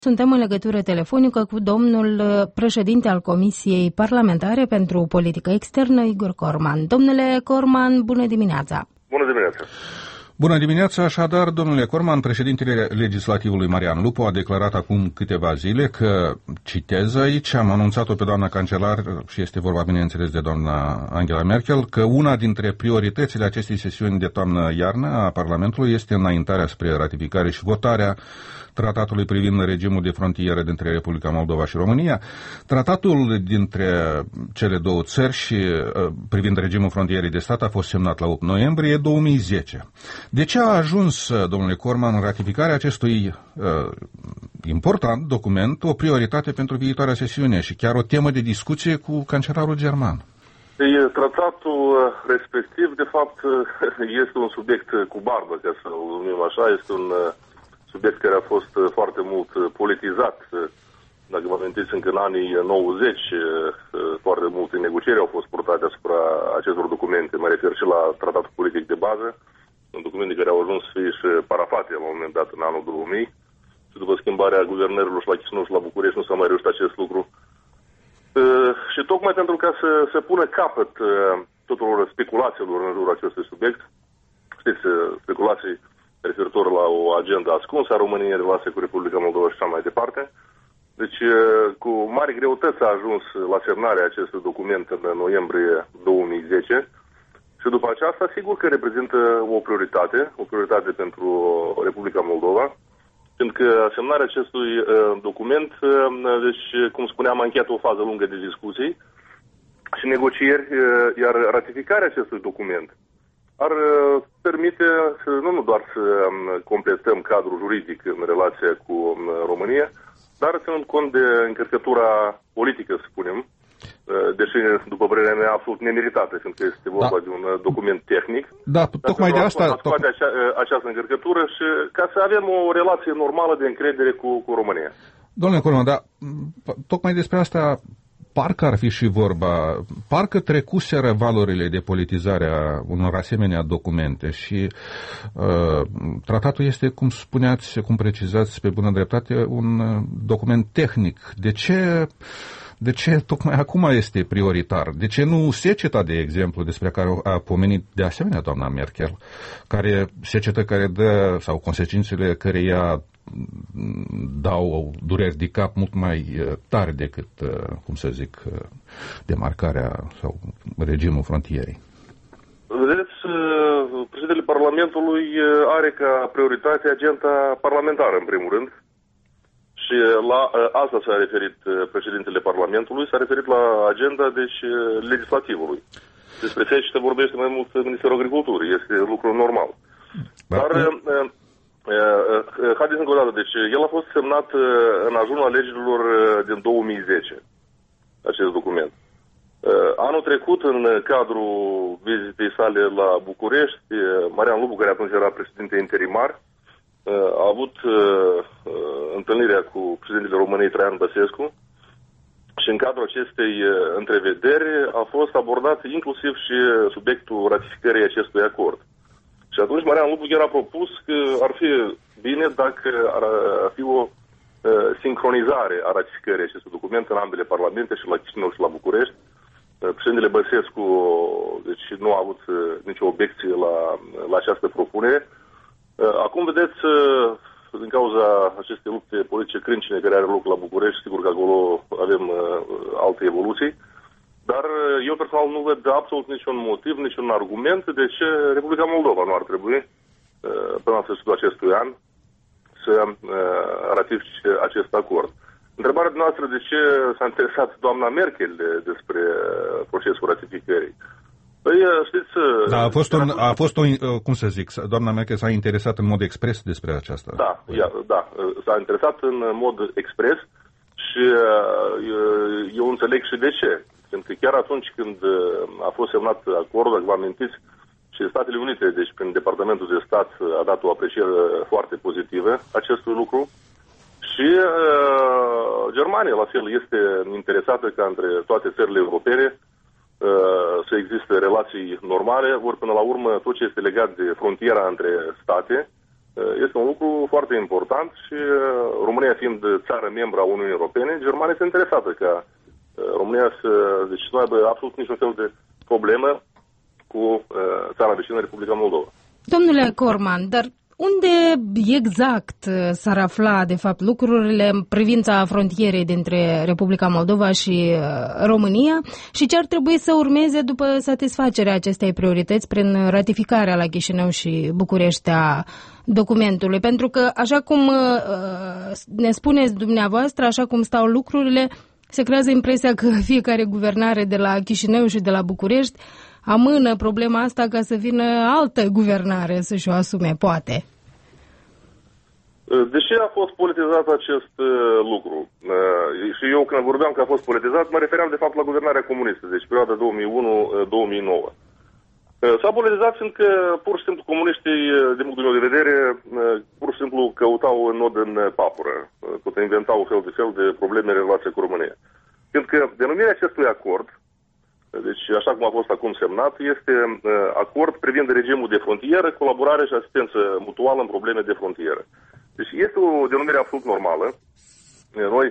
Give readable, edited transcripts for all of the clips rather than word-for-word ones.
Suntem în legătură telefonică cu domnul președinte al Comisiei Parlamentare pentru Politică Externă, Igor Corman. Domnule Corman, bună dimineața! Bună dimineața! Bună dimineața, așadar, domnule Corman, președintele legislativului Marian Lupu a declarat acum câteva zile că, citez aici, am anunțat-o pe doamna cancelar, și este vorba, bineînțeles, de doamna Angela Merkel, că una dintre prioritățile acestei sesiuni de toamnă-iarnă a Parlamentului este înaintarea spre ratificare și votarea tratatului privind regimul de frontieră dintre Republica Moldova și România. Tratatul dintre cele două țări și privind regimul frontierei de stat a fost semnat la 8 noiembrie 2010. De ce a ajuns, domnule Corman, ratificarea acestui important document o prioritate pentru viitoarea sesiune și chiar o temă de discuție cu cancelarul german? Tratatul respectiv, de fapt, este un subiect cu barbă, ca să o numim așa, este un subiect care a fost foarte mult politizat. Dacă vă amintiți, încă în anii 90, foarte multe negocieri au fost purtate asupra acestor documente. Mă refer și la tratatul politic de bază, un documente care au ajuns să fie și parafate la un moment dat în anul 2000. Și după schimbarea guvernărilor și la Chișinău și la București nu s-a mai reușit acest lucru. Și tocmai pentru ca să se pună capăt tuturor speculațiilor în jurul acestui subiect, știți, speculații referitor la o agenda ascunsă a României în relație cu Republica Moldova și așa mai departe. Deci, cu mare greutate a ajuns la semnarea acestui document în noiembrie 2010 și după aceasta, sigur că reprezintă o prioritate pentru Republica Moldova, pentru că semnarea acestui document, deci, cum spuneam, a încheiat o fază lungă de discuții și negocieri, iar ratificarea acestui document ar permite nu doar să completăm cadrul juridic în relația cu România, dar ținând cont de încărcătura politică, să spunem, deși, după părerea mea, absolut nemeritată, fiindcă este vorba de un document tehnic. Da, tocmai de asta... această încărcătură și ca să avem o relație normală de încredere cu România. Domnule Corman, dar tocmai despre asta parcă ar fi și vorba, parcă trecuseră valorile de politizare a unor asemenea documente și tratatul este, cum spuneați, cum precizați pe bună dreptate, un document tehnic. De ce tocmai acum este prioritar? De ce nu seceta, de exemplu, despre care a pomenit de asemenea doamna Merkel, secetă care dă, sau consecințele căreia dau dureri de cap mult mai tare decât, demarcarea sau regimul frontierei? Vedeți, președintele Parlamentului are ca prioritate agenda parlamentară, în primul rând. Și la asta s-a referit președintele Parlamentului, s-a referit la agenda, deci, legislativului. Despre ceea ce se vorbește mai mult Ministerul Agriculturii. Este lucru normal. Dar, haideți încă o dată, deci, el a fost semnat în ajunul alegerilor din 2010, acest document. Anul trecut, în cadrul vizitei sale la București, Marian Lupu, care atunci era președinte interimar, a avut întâlnirea cu președintele României, Traian Băsescu, și în cadrul acestei întrevederi a fost abordat inclusiv și subiectul ratificării acestui acord. Și atunci Marian Lupu chiar a propus că ar fi bine dacă ar fi o sincronizare a ratificării acestui document în ambele parlamente, și la Chișinău și la București. Președintele Băsescu, deci, nu a avut nicio obiecție la această propunere. Acum, vedeți, din cauza acestei lupte politice crâncine care are loc la București, sigur că acolo avem alte evoluții, dar eu personal nu văd absolut niciun motiv, niciun argument de ce Republica Moldova nu ar trebui, până la sfârșitul acestui an, să ratifice acest acord. Întrebarea noastră, de ce s-a interesat doamna Merkel despre procesul ratificării? Păi, știți... Da, a fost cum să zic, doamna Merkel s-a interesat în mod expres despre aceasta. Da, s-a interesat în mod expres și eu înțeleg și de ce. Pentru că chiar atunci când a fost semnat acordul, dacă vă amintiți, și Statele Unite, deci prin Departamentul de Stat, a dat o apreciere foarte pozitivă acestui lucru. Și Germania, la fel, este interesată ca între toate țările europene să existe relații normale, ori până la urmă tot ce este legat de frontiera între state Este un lucru foarte important și România fiind țară membră a Uniunii Europene, Germania este interesată ca România să nu aibă absolut niciun fel de problemă cu țara vecină, Republica Moldova. Domnule Corman, dar unde exact s-ar afla, de fapt, lucrurile în privința frontierei dintre Republica Moldova și România și ce ar trebui să urmeze după satisfacerea acestei priorități prin ratificarea la Chișinău și București a documentului? Pentru că, așa cum ne spuneți dumneavoastră, așa cum stau lucrurile, se creează impresia că fiecare guvernare de la Chișinău și de la București amână problema asta ca să vină altă guvernare să-și o asume, poate. De ce a fost politizat acest lucru? Și eu când vorbeam că a fost politizat, mă refeream de fapt la guvernarea comunistă, deci perioada 2001-2009. S-a politizat fiindcă pur și simplu comuniștii, din punctul meu de vedere, pur și simplu căutau în nod în papură, tot inventau fel de probleme în relație cu România. Fiindcă denumirea acestui acord, deci așa cum a fost acum semnat, este acord privind regimul de frontieră, colaborare și asistență mutuală în probleme de frontieră. Deci este o denumire absolut normală. Noi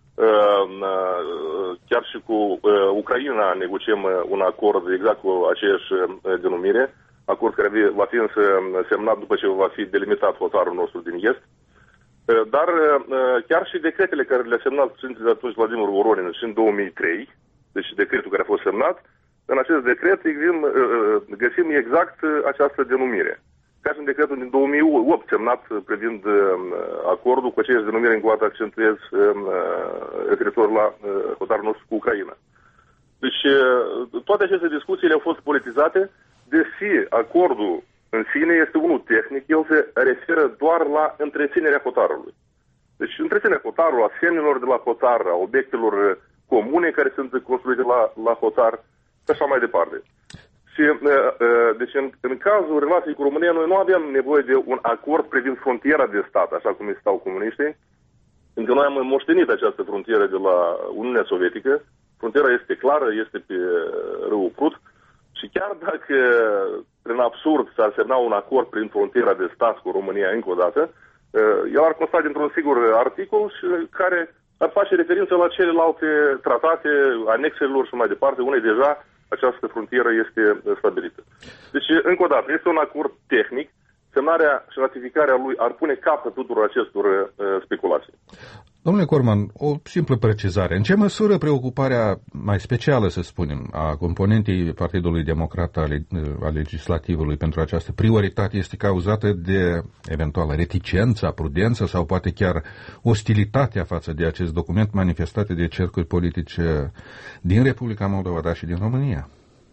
chiar și cu Ucraina negociem un acord exact cu aceeași denumire, acord care va fi însă semnat după ce va fi delimitat hotarul nostru din est. Dar chiar și decretele care le-a semnat președintele de atunci Vladimir Voronin și în 2003, deci decretul care a fost semnat, în acest decret găsim exact această denumire. Ca și în decretul din 2008 semnat privind acordul cu aceeași denumire, încă o dată accentuez referitor la hotarul nostru cu Ucraina. Deci toate aceste discuții au fost politizate, deși acordul în sine este unul tehnic, el se referă doar la întreținerea hotarului. Deci întreținerea hotarului, a semnelor de la hotar, a obiectelor comune care sunt construite la hotar și așa mai departe. Și, deci în cazul relației cu România, noi nu avem nevoie de un acord privind frontiera de stat, așa cum îi stau comuniștii, pentru că noi am moștenit această frontieră de la Uniunea Sovietică. Frontiera este clară, este pe râul Prut și chiar dacă prin absurd s-ar semna un acord prin frontiera de stat cu România încă o dată, el ar consta dintr-un sigur articol și care ar face referință la celelalte tratate, anexelor și mai departe, unde deja această frontieră este stabilită. Deci, încă o dată, este un acord tehnic. Semnarea și ratificarea lui ar pune capăt tuturor acestor speculații. Domnule Corman, o simplă precizare. În ce măsură preocuparea mai specială, să spunem, a componentei Partidului Democrat al legislativului pentru această prioritate este cauzată de eventuală reticență, prudență sau poate chiar ostilitatea față de acest document manifestate de cercuri politice din Republica Moldova, dar și din România?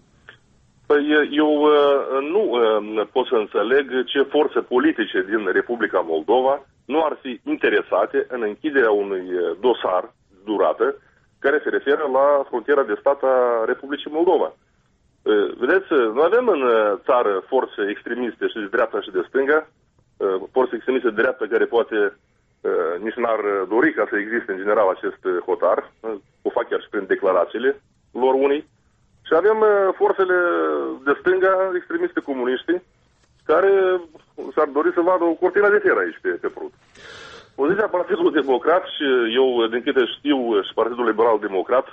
Eu nu pot să înțeleg ce forțe politice din Republica Moldova nu ar fi interesate în închiderea unui dosar durată care se referă la frontiera de stat a Republicii Moldova. Vedeți, noi avem în țară forțe extremiste și de dreapta și de stânga, forțe extremiste de dreapta care poate nici n-ar dori ca să existe în general acest hotar, o fac chiar și prin declarațiile lor unii. Și avem forțele de stânga, extremiste comuniști, care s-ar dori să vadă o cortină de fier aici pe Prut. Poziția Partidului Democrat și eu, din câte știu, și Partidul Liberal Democrat,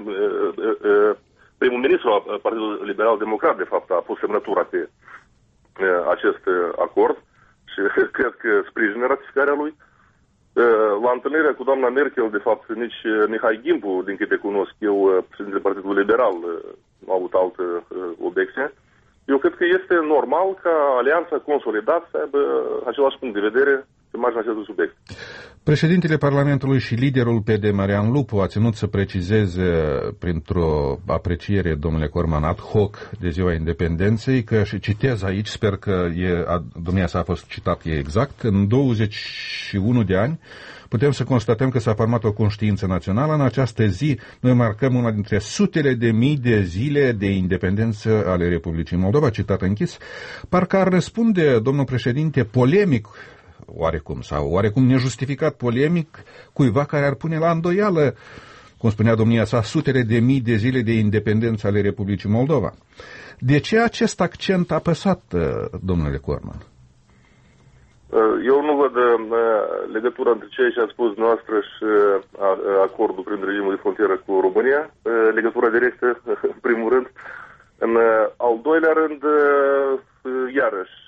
primul ministru al Partidului Liberal Democrat, de fapt, a pus semnătura pe acest acord și cred că sprijină ratificarea lui. La întâlnirea cu doamna Merkel, de fapt, nici Mihai Gimbu, din câte cunosc eu, președintele Partidului Liberal, nu a avut altă obiecție. Eu cred că este normal ca alianța consolidată să aibă același punct de vedere pe marginea acestui subiect. Președintele Parlamentului și liderul PD, Marian Lupu, a ținut să precizeze printr-o apreciere, domnule Corman, ad hoc de Ziua Independenței, că, și citez aici, sper că domnia sa a fost citat exact, în 21 de ani putem să constatăm că s-a format o conștiință națională. În această zi noi marcăm una dintre sutele de mii de zile de independență ale Republicii Moldova, citat închis. Parcă ar răspunde, domnul președinte, polemic oarecum, sau oarecum nejustificat polemic, cuiva care ar pune la îndoială, cum spunea domnia sa, sutele de mii de zile de independență ale Republicii Moldova. De ce acest accent apăsat, domnule Corman? Eu nu văd legătura între ceea ce a spus noastră și acordul prin regimul de frontieră cu România, legătura directă, în primul rând. În al doilea rând, iarăși,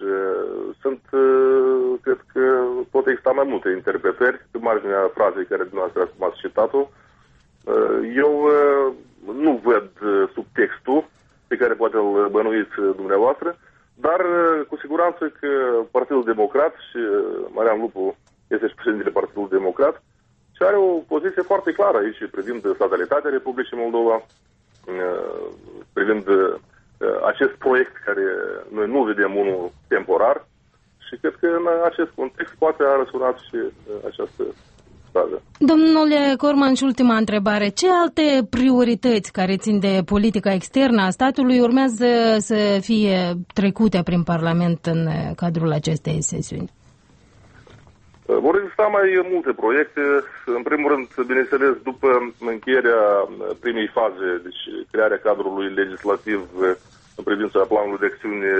cred că pot exista mai multe interpretări pe marginea frazei care dumneavoastră acum ați citat-o. Eu nu văd subtextul pe care poate îl bănuiți dumneavoastră, dar cu siguranță că Partidul Democrat, și Marian Lupu este și președintele Partidului Democrat, și are o poziție foarte clară aici privind statalitatea Republicii Moldova, privind acest proiect care noi nu vedem unul temporar, și cred că în acest context poate a răsunat și această frază. Domnule Corman, și ultima întrebare. Ce alte priorități care țin de politica externă a statului urmează să fie trecute prin Parlament în cadrul acestei sesiuni? Vor exista mai multe proiecte. În primul rând, bineînțeles, după încheierea primei faze, deci crearea cadrului legislativ în privința planului de acțiune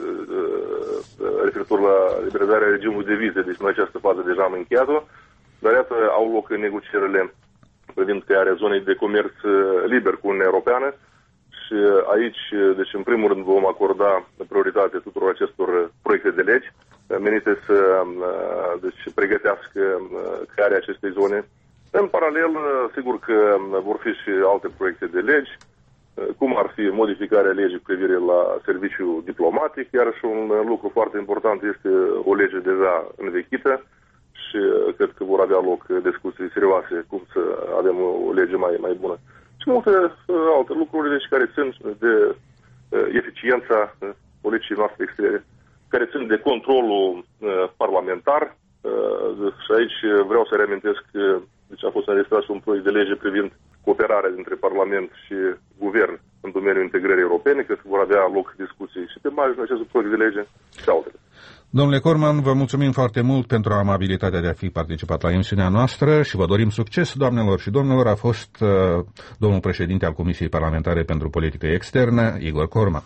referitor la liberalizarea regimului de vize, deci în această fază deja am încheiat-o, dar iată au loc negocierile privind crearea zonei de comerț liber cu Uniunea Europeană și aici, deci în primul rând vom acorda prioritate tuturor acestor proiecte de legi menite să deci, pregătească crearea acestei zone. În paralel, sigur că vor fi și alte proiecte de legi, cum ar fi modificarea legii cu privire la serviciul diplomatic, iar și un lucru foarte important este o lege deja învechită și cred că vor avea loc discuții serioase cum să avem o lege mai bună. Și multe alte lucruri deci, care țin de eficiența politicii noastre externe, care țin de controlul parlamentar. Și aici vreau să reamintesc că deci a fost înregistrat un proiect de lege privind cooperarea dintre Parlament și Guvern în domeniul integrării europene. Cred că vor avea loc discuții și pe marginea acestui proiect de lege și altele. Domnule Corman, vă mulțumim foarte mult pentru amabilitatea de a fi participat la emisiunea noastră și vă dorim succes, doamnelor și domnilor. A fost domnul președinte al Comisiei Parlamentare pentru Politică Externă, Igor Corman.